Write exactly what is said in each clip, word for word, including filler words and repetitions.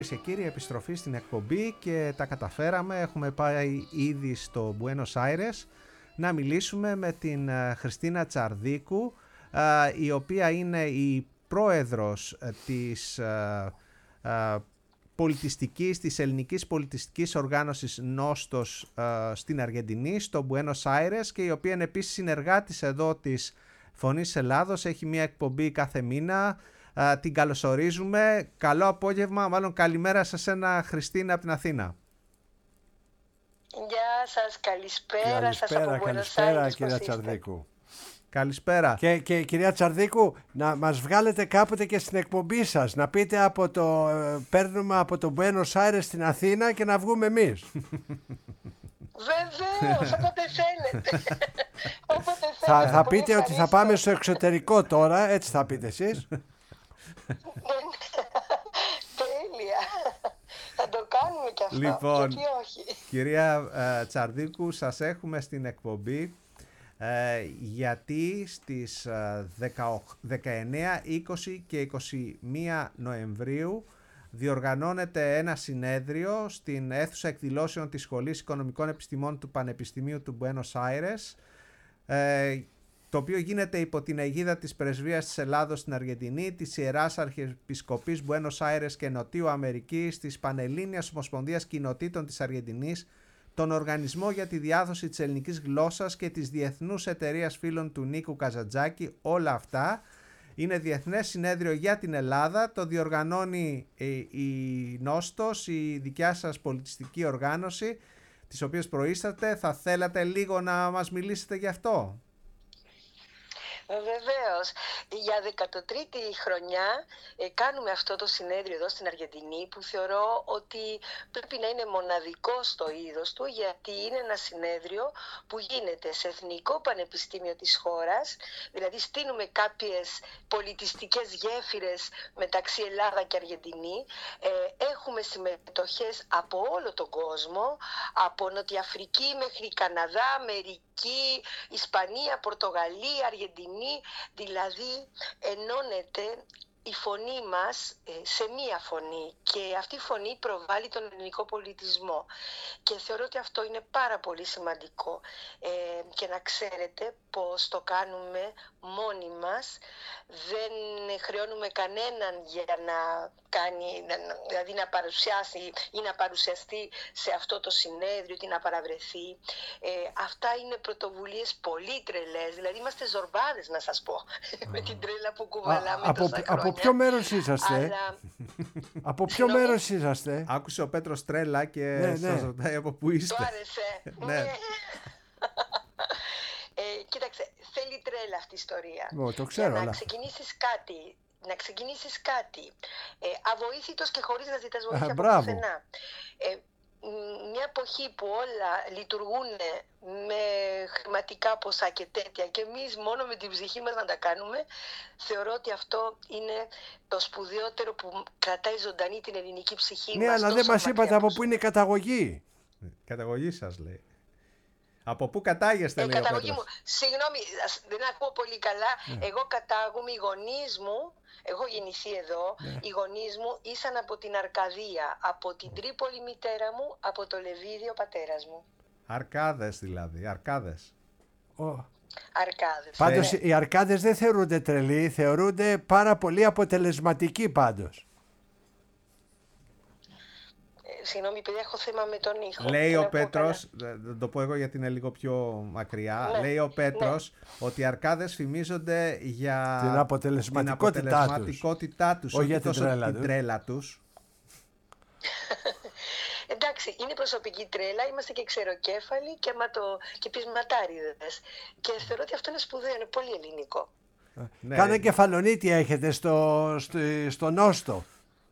Και κύριοι, επιστροφή στην εκπομπή και τα καταφέραμε. Έχουμε πάει ήδη στο Μπουένος Άιρες να μιλήσουμε με την Χριστίνα Τσαρδίκου, η οποία είναι η πρόεδρος της πολιτιστικής, της ελληνικής πολιτιστικής οργάνωσης Νόστος στην Αργεντινή, στο Μπουένος Άιρες, και η οποία είναι επίσης συνεργάτης εδώ της Φωνής Ελλάδος. Έχει μια εκπομπή κάθε μήνα. Uh, την καλωσορίζουμε. Καλό απόγευμα, μάλλον καλημέρα σε εσένα, Χριστίνα, από την Αθήνα. Γεια σας, καλησπέρα, καλησπέρα σας από Καλησπέρα, κυρία Τσαρδίκου. Καλησπέρα. Και, και κυρία Τσαρδίκου, να μας βγάλετε κάποτε και στην εκπομπή σας, να πείτε από το, παίρνουμε από το Μπουένος Άιρες στην Αθήνα και να βγούμε εμείς. Βεβαίως, όποτε θέλετε. Όποτε θέλετε. Θα, θα πείτε ότι θα πάμε στο εξωτερικό τώρα, έτσι θα πείτε εσείς. Τέλεια. Θα το κάνουμε κι αυτό. Λοιπόν, γιατί όχι. Κυρία ε, Τσαρδίκου, σας έχουμε στην εκπομπή ε, γιατί στις ε, δεκαεννέα, είκοσι και είκοσι μία Νοεμβρίου διοργανώνεται ένα συνέδριο στην αίθουσα εκδηλώσεων της Σχολής Οικονομικών Επιστημών του Πανεπιστημίου του Μπουένος Άιρες, ε, το οποίο γίνεται υπό την αιγίδα της Πρεσβείας της Ελλάδος στην Αργεντινή, της Ιεράς Αρχιεπισκοπής Μπουένος Άιρες και Νοτιού Αμερικής, της Πανελλήνιας Ομοσπονδίας Κοινοτήτων της Αργεντινής, τον Οργανισμό για τη Διάδοση της Ελληνικής Γλώσσας και της Διεθνούς Εταιρείας Φίλων του Νίκου Καζαντζάκη. Όλα αυτά είναι διεθνές συνέδριο για την Ελλάδα. Το διοργανώνει η Νόστος, η δικιά σας πολιτιστική οργάνωση, της οποίας προείσταται. Θα θέλατε λίγο να μας μιλήσετε γι' αυτό? Βεβαίως. Για δεκατοτρίτη χρονιά ε, κάνουμε αυτό το συνέδριο εδώ στην Αργεντινή, που θεωρώ ότι πρέπει να είναι μοναδικό στο είδος του, γιατί είναι ένα συνέδριο που γίνεται σε Εθνικό Πανεπιστήμιο της χώρας, δηλαδή στείνουμε κάποιες πολιτιστικές γέφυρες μεταξύ Ελλάδα και Αργεντινή. Ε, έχουμε συμμετοχές από όλο τον κόσμο, από Νότια Αφρική μέχρι Καναδά, Αμερική, Ισπανία, Πορτογαλία, Αργεντινή. Δηλαδή ενώνεται η φωνή μας σε μία φωνή, και αυτή η φωνή προβάλλει τον ελληνικό πολιτισμό, και θεωρώ ότι αυτό είναι πάρα πολύ σημαντικό. Ε, και να ξέρετε πως το κάνουμε μόνοι μας, δεν χρεώνουμε κανέναν για να κάνει, δηλαδή να παρουσιάσει ή να παρουσιαστεί σε αυτό το συνέδριο ή να παραβρεθεί. Ε, αυτά είναι πρωτοβουλίες πολύ τρελές, δηλαδή είμαστε ζορμπάδες, να σας πω, με την τρέλα που κουβαλάμε από, τόσα χρόνια. Από ποιο μέρος είσαστε? Αλλά... από ποιο μέρος είσαστε? Άκουσε ο Πέτρος τρέλα και ναι, σας ναι. ρωτάει από πού είστε. Του άρεσε. Ναι. ε, κοίταξε, θέλει τρέλα αυτή η ιστορία. Ω, το ξέρω, Για να αλλά... ξεκινήσεις κάτι, να ξεκινήσεις κάτι ε, αβοήθητος και χωρίς να ζητάς βοήθεια Α, από μπράβο. πουθενά. Ε, μια εποχή που όλα λειτουργούν με χρηματικά ποσά και τέτοια, και εμείς μόνο με την ψυχή μας να τα κάνουμε, θεωρώ ότι αυτό είναι το σπουδαιότερο που κρατάει ζωντανή την ελληνική ψυχή. Ναι, μας, αλλά δεν μας είπατε από πού είναι η καταγωγή. Καταγωγή σας, λέει. Από πού κατάγεστε, ε, λέει ο καταγωγή Πέτρος. μου. Συγγνώμη, δεν ακούω πολύ καλά. Ναι. Εγώ κατάγομαι, οι γονείς μου, έχω γεννηθεί εδώ, ναι. Οι γονείς μου ήσαν από την Αρκαδία, από την Τρίπολη μητέρα μου, από το Λεβίδιο πατέρας μου. Αρκάδες δηλαδή, Αρκάδες. Oh. Αρκάδες. Πάντως ναι. οι Αρκάδες δεν θεωρούνται τρελοί, θεωρούνται πάρα πολύ αποτελεσματικοί πάντως. Συγγνώμη, παιδιά, έχω θέμα με τον ήχο. Λέει ο Πέτρος, θα το πω εγώ γιατί είναι λίγο πιο μακριά, ναι, λέει ο Πέτρος, ναι, ότι οι Αρκάδες φημίζονται για την αποτελεσματικότητά, την αποτελεσματικότητά τους, όχι για την τρέλα, την τρέλα τους. Εντάξει, είναι προσωπική τρέλα, είμαστε και ξεροκέφαλοι και, ματο... και πεισματάριδες. Και θεωρώ ότι αυτό είναι σπουδαίο, είναι πολύ ελληνικό. Ναι. Κάνα κεφαλονίτη έχετε στο, στο, στο Νόστο?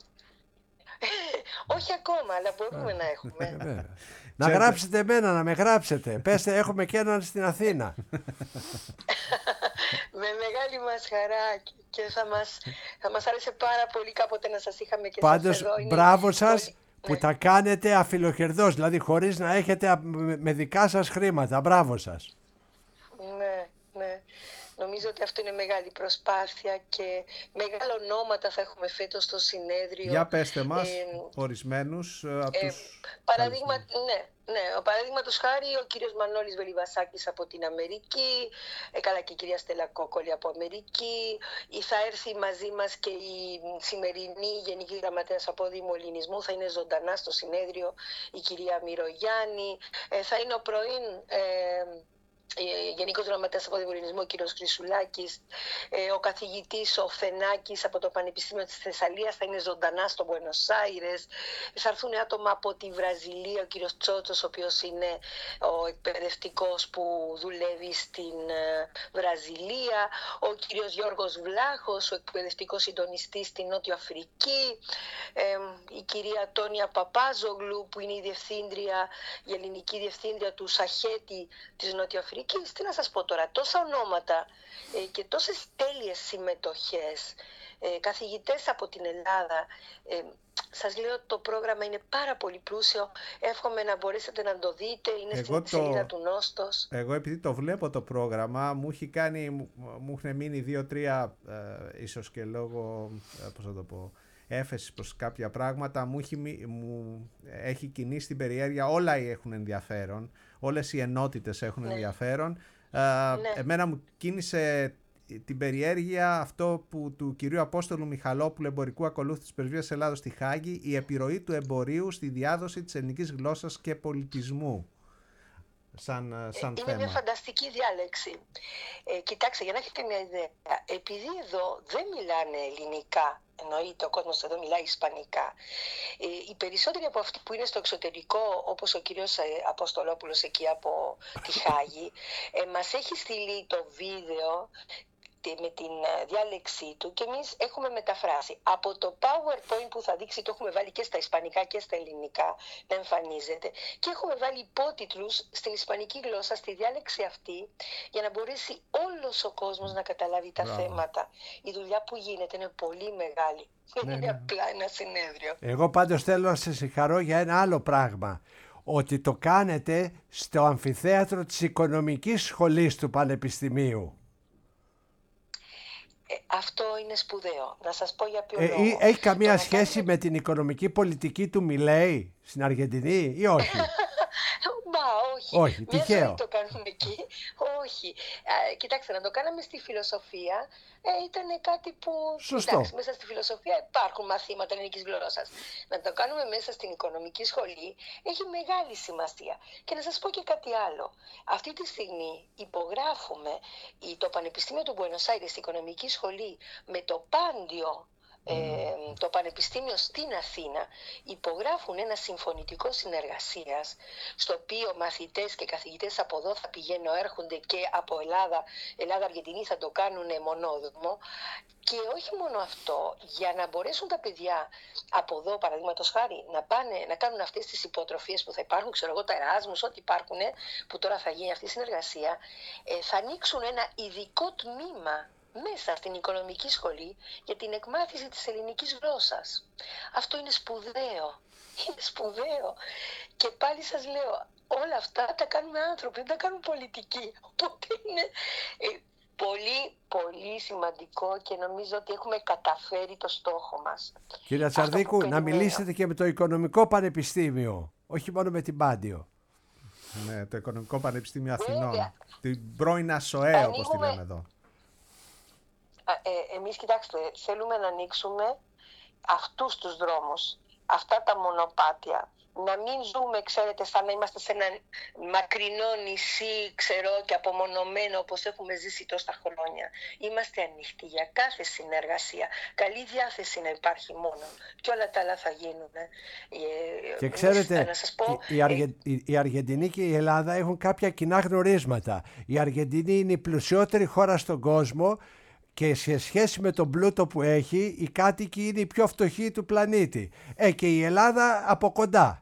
Όχι ακόμα, αλλά μπορούμε να έχουμε. Να γράψετε εμένα, να με γράψετε. Πέστε, έχουμε και έναν στην Αθήνα. Με μεγάλη μας χαρά, και θα μας, θα μας άρεσε πάρα πολύ κάποτε να σας είχαμε και πάντως, σας εδώ. Πάντως, μπράβο σας πολύ... που ναι. τα κάνετε αφιλοχερδός, δηλαδή χωρίς να έχετε με δικά σας χρήματα. Μπράβο σας. Ναι, ναι. Νομίζω ότι αυτό είναι μεγάλη προσπάθεια και μεγάλα ονόματα θα έχουμε φέτος στο συνέδριο. Για πέστε μας ε, ορισμένους από ε, τους παραδείγμα, ναι, ναι, ο παραδείγματος χάρη ο κύριος Μανώλης Βελιβασάκης από την Αμερική, ε, καλά και η κυρία Στέλλα Κόκολη από Αμερική. Θα έρθει μαζί μας και η σημερινή Γενική Γραμματέας από Δημολυνισμού, θα είναι ζωντανά στο συνέδριο η κυρία Μυρογιάννη. Ε, θα είναι ο πρώην ε, Γενικός Γραμματέας από Δημολυνισμό, ο κύριος Χρυσουλάκης, ε, ο καθηγητής ο Φενάκης από το Πανεπιστήμιο της Θεσσαλίας θα είναι ζωντανά στο Μπουένος Άιρες. Θα έρθουν άτομα από τη Βραζιλία, ο κύριος Τσότσος, ο οποίος είναι ο εκπαιδευτικός που δουλεύει στην ε, Βραζιλία, ο κύριος Γιώργος Βλάχος, ο εκπαιδευτικός συντονιστής στην Νότιο Αφρική, ε, η κυρία Τόνια Παπάζογλου που είναι η διευθύντρια, η ελληνική διευθύντρια του Σαχέτη της Νότιο Αφρικής. Τι να σας πω τώρα, τόσα ονόματα ε, και τόσες τέλειες συμμετοχές, ε, καθηγητές από την Ελλάδα. Ε, σας λέω το πρόγραμμα είναι πάρα πολύ πλούσιο, εύχομαι να μπορέσετε να το δείτε, είναι εγώ στην το... σελίδα του Νόστος. Εγώ επειδή το βλέπω το πρόγραμμα, μου έχει κάνει, μου έχουν μείνει δύο-τρία, ε, ίσως και λόγω, ε, πώς θα το πω, έφεση προς κάποια πράγματα, μου έχει, μου έχει κινήσει την περιέργεια, όλα έχουν ενδιαφέρον. Όλες οι ενότητες έχουν ναι. ενδιαφέρον. Ναι. Εμένα μου κίνησε την περιέργεια αυτό που του κυρίου Απόστολου Μιχαλόπουλου, εμπορικού ακολούθου της Πρεσβείας Ελλάδος στη Χάγη, η επιρροή του εμπορίου στη διάδοση της ελληνικής γλώσσας και πολιτισμού. Σαν, σαν είναι θέμα. Μια φανταστική διάλεξη. Ε, κοιτάξτε, για να έχετε μια ιδέα, επειδή εδώ δεν μιλάνε ελληνικά, εννοείται ο κόσμος εδώ μιλάει ισπανικά, ε, οι περισσότεροι από αυτοί που είναι στο εξωτερικό, όπως ο κύριος ε, Αποστολόπουλος εκεί από τη Χάγη, ε, μας έχει στείλει το βίντεο με την διάλεξή του και εμείς έχουμε μεταφράσει. Από το PowerPoint που θα δείξει το έχουμε βάλει και στα ισπανικά και στα ελληνικά να εμφανίζεται και έχουμε βάλει υπότιτλους στην ισπανική γλώσσα στη διάλεξη αυτή για να μπορέσει όλος ο κόσμος να καταλάβει τα Μπράβο. θέματα. Η δουλειά που γίνεται είναι πολύ μεγάλη. Δεν ναι, είναι ναι. απλά ένα συνέδριο. Εγώ πάντως θέλω να σας συγχαρώ για ένα άλλο πράγμα. Ότι το κάνετε στο αμφιθέατρο της Οικονομικής Σχολής του Πανεπιστημίου. Ε, αυτό είναι σπουδαίο. Να σας πω για ποιο ε, λόγο. Έχει καμία το σχέση κάνουμε... με την οικονομική πολιτική του Μιλέη στην Αργεντινή ή όχι? Μα όχι. Όχι, τυχαίο. Δεν το κάνουμε εκεί. Όχι. Α, κοιτάξτε, να το κάναμε στη φιλοσοφία ε, ήταν κάτι που... Σωστό. Κοιτάξτε, μέσα στη φιλοσοφία υπάρχουν μαθήματα ελληνικής γλώσσας. Να το κάνουμε μέσα στην οικονομική σχολή έχει μεγάλη σημασία. Και να σας πω και κάτι άλλο. Αυτή τη στιγμή υπογράφουμε το Πανεπιστήμιο του Μπουένος Άιρες, η οικονομική σχολή, με το Πάντιο, Ε, το Πανεπιστήμιο στην Αθήνα υπογράφουν ένα συμφωνητικό συνεργασίας στο οποίο μαθητές και καθηγητές από εδώ θα πηγαίνουν, έρχονται και από Ελλάδα, Ελλάδα-Αργεντινή θα το κάνουν μονόδρομο. Και όχι μόνο αυτό, για να μπορέσουν τα παιδιά από εδώ, παραδείγματος χάρη, να πάνε να κάνουν αυτές τις υποτροφίες που θα υπάρχουν, ξέρω εγώ, τα Εράσμους, ό,τι υπάρχουν, που τώρα θα γίνει αυτή η συνεργασία, ε, θα ανοίξουν ένα ειδικό τμήμα μέσα στην οικονομική σχολή για την εκμάθηση της ελληνικής γλώσσας. Αυτό είναι σπουδαίο. Είναι σπουδαίο. Και πάλι σας λέω, όλα αυτά τα κάνουμε άνθρωποι, δεν τα κάνουν πολιτικοί. Οπότε είναι ε, πολύ, πολύ σημαντικό και νομίζω ότι έχουμε καταφέρει το στόχο μας. Κύριε Τσαρδίκου, να μιλήσετε και με το Οικονομικό Πανεπιστήμιο, όχι μόνο με την Πάντιο. Ναι, το Οικονομικό Πανεπιστήμιο Αθηνών. Βέβαια. Την πρώην ΑΣΟΕ, όπως τη λέμε εδώ. Ε, εμείς, κοιτάξτε, θέλουμε να ανοίξουμε αυτούς τους δρόμους, αυτά τα μονοπάτια. Να μην ζούμε, ξέρετε, σαν να είμαστε σε ένα μακρινό νησί, ξέρω, και απομονωμένο όπως έχουμε ζήσει τόσα χρόνια. Είμαστε ανοιχτοί για κάθε συνεργασία. Καλή διάθεση να υπάρχει μόνο. Και όλα τα άλλα θα γίνουν. Και ξέρετε, να σας πω, η, η, Αργε... ε... η Αργεντινή και η Ελλάδα έχουν κάποια κοινά γνωρίσματα. Η Αργεντινή είναι η πλουσιότερη χώρα στον κόσμο. Και σε σχέση με τον πλούτο που έχει, οι κάτοικοι είναι οι πιο φτωχοί του πλανήτη. Ε, και η Ελλάδα από κοντά.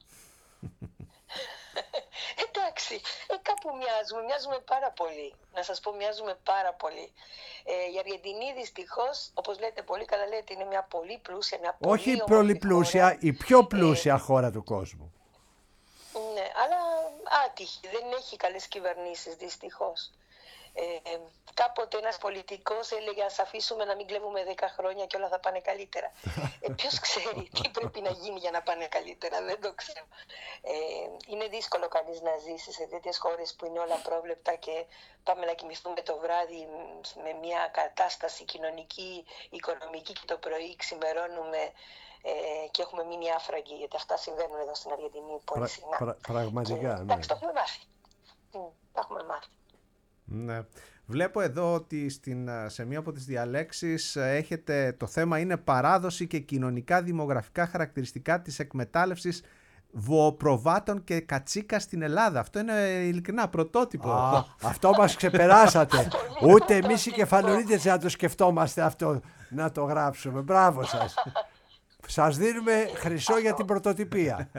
Εντάξει, ε, κάπου μοιάζουμε, μοιάζουμε πάρα πολύ. Να σας πω, μοιάζουμε πάρα πολύ. Ε, η Αργεντινή δυστυχώς, όπως λέτε πολύ καλά, λέτε, είναι μια πολύ πλούσια, μια πολύ Όχι πολύ πλούσια, χώρα. Η πιο πλούσια ε, χώρα του κόσμου. Ναι, αλλά άτυχη, δεν έχει καλές κυβερνήσεις δυστυχώς. Ε, κάποτε ένας πολιτικός έλεγε ας αφήσουμε να μην κλέβουμε δέκα χρόνια και όλα θα πάνε καλύτερα. Ε, ποιος ξέρει τι πρέπει να γίνει για να πάνε καλύτερα, δεν το ξέρω. Ε, είναι δύσκολο κανείς να ζήσει σε τέτοιες χώρες που είναι όλα πρόβλεπτα και πάμε να κοιμηθούμε το βράδυ με μια κατάσταση κοινωνική, οικονομική και το πρωί ξημερώνουμε ε, και έχουμε μείνει άφραγγοι, γιατί αυτά συμβαίνουν εδώ στην Αργεντινή πολύ Πρα, συχνά. πρα, πραγματικά, και, ναι. Εντάξει, το έχουμε μάθει. Το έχουμε μάθει. Ναι. Βλέπω εδώ ότι στην, σε μία από τις διαλέξεις έχετε, το θέμα είναι παράδοση και κοινωνικά δημογραφικά χαρακτηριστικά της εκμετάλλευσης βοοπροβάτων και κατσίκα στην Ελλάδα. Αυτό είναι ειλικρινά πρωτότυπο. Α, αυτό μας ξεπεράσατε. Ούτε εμείς οι κεφαλονίτες να το σκεφτόμαστε αυτό, να το γράψουμε. Μπράβο σας. Σας δίνουμε χρυσό για την πρωτοτυπία.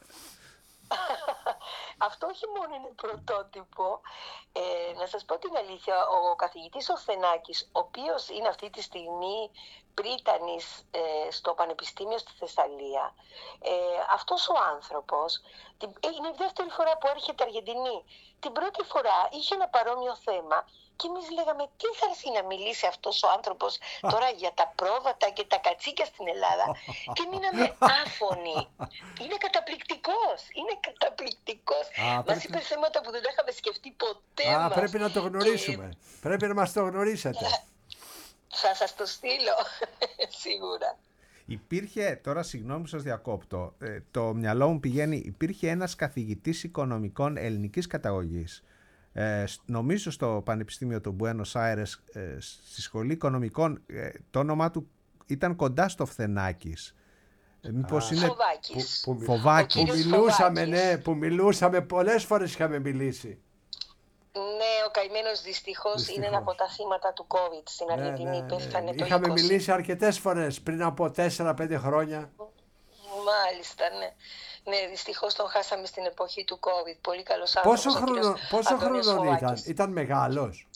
Αυτό όχι μόνο είναι πρωτότυπο, ε, να σας πω την αλήθεια, ο καθηγητής ο Θενάκης, ο οποίος είναι αυτή τη στιγμή πρίτανης ε, στο Πανεπιστήμιο στη Θεσσαλία, ε, αυτός ο άνθρωπος, την, ε, είναι η δεύτερη φορά που έρχεται Αργεντινή. Την πρώτη φορά είχε ένα παρόμοιο θέμα και εμείς λέγαμε τι θα έρθει να μιλήσει αυτός ο άνθρωπος τώρα για τα πρόβατα και τα κατσίκια στην Ελλάδα και μείναμε άφωνοι. Είναι καταπληκτικός, είναι καταπληκτικός. Α, μας πρέπει... είπε θέματα που δεν τα είχαμε σκεφτεί ποτέ Α, μας. πρέπει να το γνωρίσουμε. Και... Πρέπει να μας το γνωρίσετε. Θα σας το στείλω, σίγουρα. Υπήρχε, τώρα συγγνώμη που σας διακόπτω, ε, το μυαλό μου πηγαίνει, υπήρχε ένας καθηγητής οικονομικών ελληνικής καταγωγής, ε, νομίζω στο Πανεπιστήμιο του Μπουένος Άιρες, ε, στη Σχολή Οικονομικών, ε, το όνομά του ήταν κοντά στο Φθενάκης. Ε, μήπως είναι... Φοβάκης. Που, που, Φοβάκης. που μιλούσαμε, ναι, που μιλούσαμε, πολλές φορές είχαμε μιλήσει. Ναι, ο καημένος δυστυχώς, δυστυχώς είναι ένα από τα θύματα του COVID στην Αργεντινή. Ναι, ναι, πέθανε ναι. το Είχαμε είκοσι. μιλήσει αρκετές φορές πριν από τέσσερα πέντε χρόνια. Μάλιστα, ναι. Ναι, δυστυχώς τον χάσαμε στην εποχή του COVID. Πολύ καλός άνθρωπος. Πόσο χρόνο, πόσο χρόνο ήταν, ήταν μεγάλος?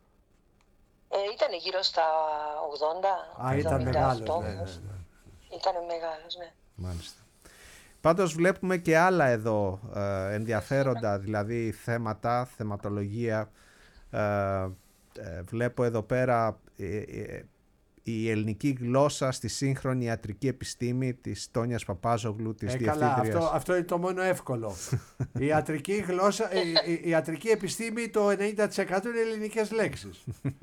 Ε, ήταν γύρω στα ογδόντα. Α, ήταν μεγάλος, ναι, ναι, ναι. Ήταν μεγάλος, ναι. Μάλιστα. Πάντως βλέπουμε και άλλα εδώ ε, ενδιαφέροντα, δηλαδή θέματα, θεματολογία. Ε, ε, βλέπω εδώ πέρα ε, ε, η ελληνική γλώσσα στη σύγχρονη ιατρική επιστήμη της Τόνιας Παπάζογλου, της ε, διευθύντριας. Καλά, αυτό, αυτό είναι το μόνο εύκολο. η, ιατρική γλώσσα, η, η, η ιατρική επιστήμη το ενενήντα τοις εκατό είναι ελληνικές λέξεις.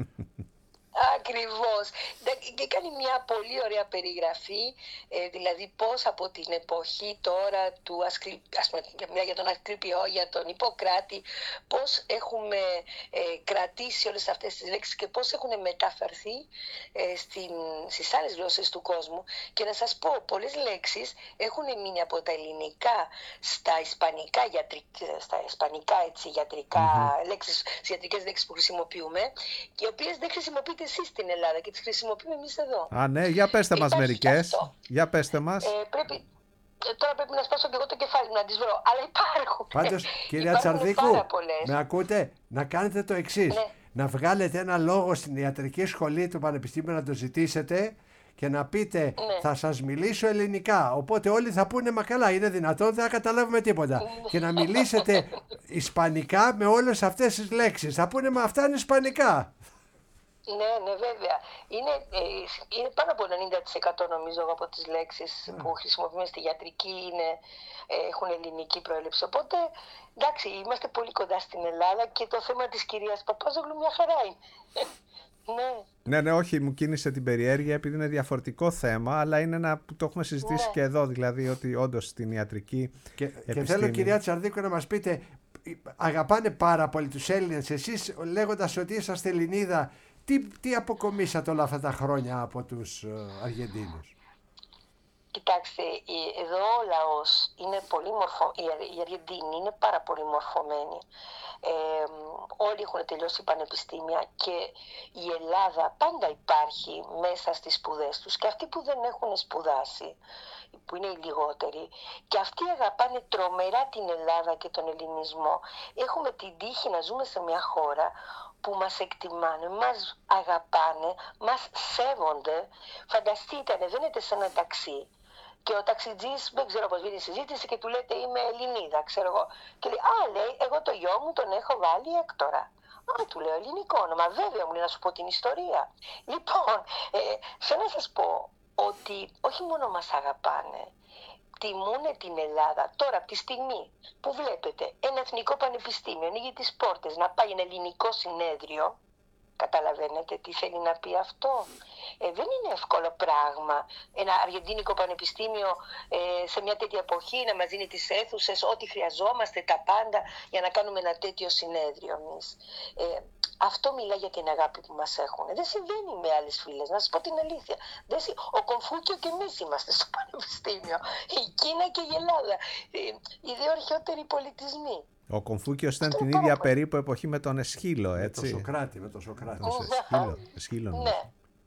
Ακριβώς. Και κάνει μια πολύ ωραία περιγραφή, ε, δηλαδή πώς από την εποχή τώρα του Ασκλη... ας πούμε, για τον Ασκληπιό, για τον Ιπποκράτη, πώς έχουμε ε, κρατήσει όλες αυτές τις λέξεις και πώς έχουν μεταφερθεί ε, στην, στις άλλες γλώσσες του κόσμου. Και να σας πω, πολλές λέξεις έχουν μείνει από τα ελληνικά στα ισπανικά, γιατρι... στα ισπανικά έτσι, γιατρικά mm-hmm. λέξεις, στις ιατρικές λέξεις που χρησιμοποιούμε, και οι οποίες δεν χρησιμοποιείται εσείς στην Ελλάδα και τις χρησιμοποιούμε εμείς εδώ. Α, ναι, για πέστε μας μερικές. Για πέστε μας. Ε, πρέπει, ε, τώρα πρέπει να σπάσω και εγώ το κεφάλι μου να τις βρω, αλλά υπάρχουν. Πάντως, κυρία Τσαρδίκου, με ακούτε, να κάνετε το εξής. Ναι. Να βγάλετε ένα λόγο στην ιατρική σχολή του Πανεπιστήμιου να το ζητήσετε και να πείτε ναι. θα σας μιλήσω ελληνικά. Οπότε όλοι θα πούνε μα καλά, είναι δυνατόν, δεν θα καταλάβουμε τίποτα. Και να μιλήσετε ισπανικά με όλες αυτές τις λέξεις. Θα πούνε μα αυτά είναι ισπανικά. Ναι, ναι, βέβαια. Είναι, ε, είναι πάνω από ενενήντα τοις εκατό νομίζω από τις λέξεις yeah. που χρησιμοποιούμε στη ιατρική είναι, ε, έχουν ελληνική προέλευση. Οπότε, εντάξει, είμαστε πολύ κοντά στην Ελλάδα και το θέμα της κυρίας Παπάζογλου μια χαρά είναι. Ναι. ναι, ναι, όχι, μου κίνησε την περιέργεια επειδή είναι διαφορετικό θέμα, αλλά είναι ένα που το έχουμε συζητήσει ναι. και εδώ, δηλαδή ότι όντως στην ιατρική και, επιστήμη... Και θέλω, κυρία Τσαρδίκου, να μας πείτε, αγαπάνε πάρα πολύ τους Έλληνες, εσείς λέγοντας ότι είσαστε Ελληνίδα, Τι, τι αποκομίσατε όλα αυτά τα χρόνια από τους uh, Αργεντίνους? Κοιτάξτε, εδώ ο λαός είναι πολύ μορφω... οι Αργεντίνοι είναι πάρα πολύ μορφωμένοι. Ε, όλοι έχουν τελειώσει πανεπιστήμια και η Ελλάδα πάντα υπάρχει μέσα στις σπουδές τους. Και αυτοί που δεν έχουν σπουδάσει, που είναι οι λιγότεροι, και αυτοί αγαπάνε τρομερά την Ελλάδα και τον ελληνισμό. Έχουμε την τύχη να ζούμε σε μια χώρα που μας εκτιμάνε, μας αγαπάνε, μας σέβονται. Φανταστείτε, ανεβαίνετε σε ένα ταξί και ο ταξιτζής, δεν ξέρω πώς βγαίνει η συζήτηση, και του λέτε είμαι Ελληνίδα, ξέρω εγώ. Και λέει, α, λέει, εγώ το γιο μου τον έχω βάλει έκτορα. Α, του λέω ελληνικό όνομα. Βέβαια, μου λέει να σου πω την ιστορία. Λοιπόν, ε, θέλω να σας πω ότι όχι μόνο μας αγαπάνε, τιμούνε την Ελλάδα. Τώρα, από τη στιγμή που βλέπετε ένα εθνικό πανεπιστήμιο ανοίγει τις πόρτες να πάει ένα ελληνικό συνέδριο, καταλαβαίνετε τι θέλει να πει αυτό. Ε, δεν είναι εύκολο πράγμα ένα αργεντίνικο πανεπιστήμιο ε, σε μια τέτοια εποχή να μας δίνει τις αίθουσες, ό,τι χρειαζόμαστε, τα πάντα για να κάνουμε ένα τέτοιο συνέδριο εμείς. Ε, αυτό μιλά για την αγάπη που μας έχουν. Δεν συμβαίνει με άλλες φίλες, να σας πω την αλήθεια. Δεν συ... Ο Κομφούκιο και εμείς είμαστε στο πανεπιστήμιο. Η Κίνα και η Ελλάδα. Ε, οι δύο αρχαιότεροι πολιτισμοί. Ο Κομφούκιος ήταν την ίδια περίπου εποχή με τον Εσχύλο, έτσι. Με τον Σοκράτη, με τον Σοκράτη. Εσχύλο, Εσχύλο, ναι.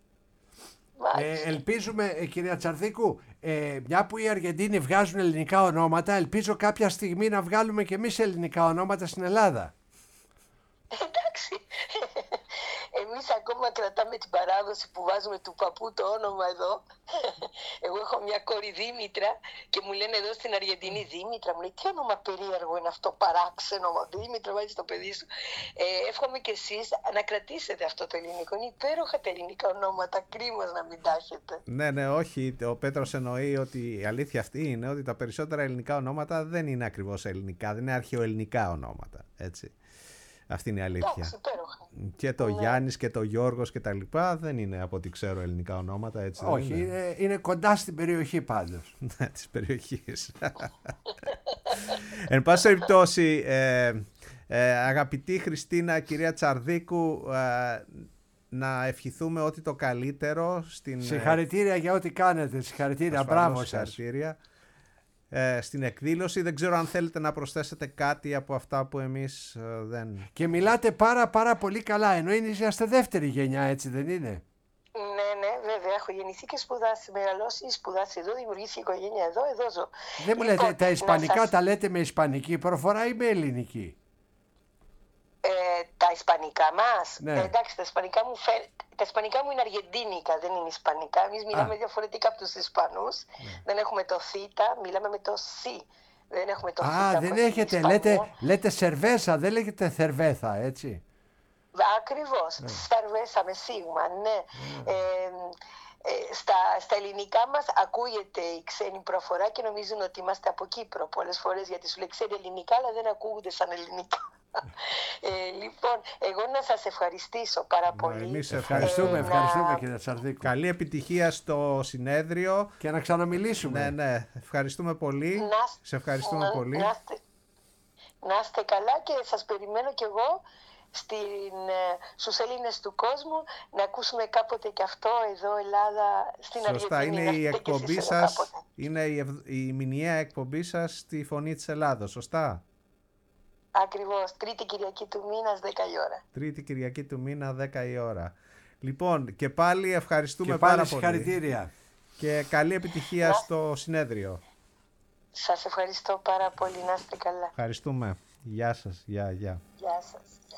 Ε, ελπίζουμε, ε, κυρία Τσαρδίκου, ε, μια που οι Αργεντίνοι βγάζουν ελληνικά ονόματα, ελπίζω κάποια στιγμή να βγάλουμε και εμείς ελληνικά ονόματα στην Ελλάδα. Εντάξει. Εμείς ακόμα κρατάμε την παράδοση που βάζουμε του παππού το όνομα εδώ. Εγώ έχω μια κόρη Δήμητρα και μου λένε εδώ στην Αργεντινή Δήμητρα. Μου λέει τι όνομα περίεργο είναι αυτό, παράξενο. Δήμητρα βάζεις το παιδί σου. Ε, εύχομαι και εσείς να κρατήσετε αυτό το ελληνικό. Είναι υπέροχα τα ελληνικά ονόματα. Κρίμα να μην τα έχετε. Ναι, ναι, όχι. Ο Πέτρος εννοεί ότι η αλήθεια αυτή είναι ότι τα περισσότερα ελληνικά ονόματα δεν είναι ακριβώς ελληνικά. Δεν είναι αρχαιοελληνικά ονόματα. Έτσι. Αυτή είναι η αλήθεια. Εντάξει, και το ναι. Γιάννης και το Γιώργος και τα λοιπά δεν είναι από ό,τι ξέρω ελληνικά ονόματα, έτσι. Όχι, δεν είναι. Είναι, είναι κοντά στην περιοχή πάντως. Ναι, της περιοχής. Εν πάση περιπτώσει, ε, ε, αγαπητή Χριστίνα, κυρία Τσαρδίκου, ε, να ευχηθούμε ό,τι το καλύτερο. Στην, συγχαρητήρια για ό,τι κάνετε. Συγχαρητήρια, μπράβο σας. Συγχαρητήρια. Ε, στην εκδήλωση. Δεν ξέρω αν θέλετε να προσθέσετε κάτι από αυτά που εμείς ε, δεν... Και μιλάτε πάρα πάρα πολύ καλά, ενώ είσαστε δεύτερη γενιά, έτσι δεν είναι? Ναι, ναι, βέβαια. Έχω γεννηθεί και σπουδάσει, μεγαλώσει, σπουδάσει εδώ, δημιουργήσει οικογένεια εδώ, εδώ ζω. Δεν μου λοιπόν, λέτε, τα ισπανικά σας... τα λέτε με ισπανική προφορά ή με ελληνική? Ε, τα ισπανικά μας. Ναι. Ε, εντάξει, τα ισπανικά μου φαίνεται. Τα ισπανικά μου είναι αργεντίνικα, δεν είναι ισπανικά. Εμείς μιλάμε Α. διαφορετικά από τους Ισπανούς. Ναι. Δεν έχουμε το θήτα, μιλάμε με το σι. Δεν έχουμε το Α, θήτα. δεν έχετε, λέτε, λέτε σερβέσα, δεν λέγεται θερβέθα, έτσι. Ακριβώς, ναι. Σερβέσα με σίγμα, ναι. Mm. Ε, ε, στα, στα ελληνικά μας ακούγεται η ξένη προφορά και νομίζουν ότι είμαστε από Κύπρο πολλές φορές, γιατί σου λέει ξέρει ελληνικά αλλά δεν ακούγονται σαν ελληνικά. Ε, λοιπόν, εγώ να σας ευχαριστήσω πάρα πολύ. Εμείς ευχαριστούμε, ε, ευχαριστούμε να... κύριε Τσαρδίκου. Καλή επιτυχία στο συνέδριο. Και να ξαναμιλήσουμε. Ναι, ναι, ευχαριστούμε πολύ. Να... Σε ευχαριστούμε να... πολύ. Να είστε... να είστε καλά και σας περιμένω κι εγώ στην, στους Έλληνες του κόσμου να ακούσουμε κάποτε και αυτό εδώ Ελλάδα στην Αργεντινή. Σωστά, είναι η εκπομπή σας, είναι η, ευ... η μηνιαία εκπομπή σας στη Φωνή της Ελλάδος, σωστά? Ακριβώς, τρίτη Κυριακή του μήνα δέκα η ώρα. Τρίτη Κυριακή του μήνα δέκα η ώρα. Λοιπόν, και πάλι ευχαριστούμε και πάλι πάρα συγχαρητήρια. πολύ. Και καλή επιτυχία να... στο συνέδριο. Σας ευχαριστώ πάρα πολύ, να είστε καλά. Ευχαριστούμε. Γεια σας. Γεια, γεια. Γεια σας.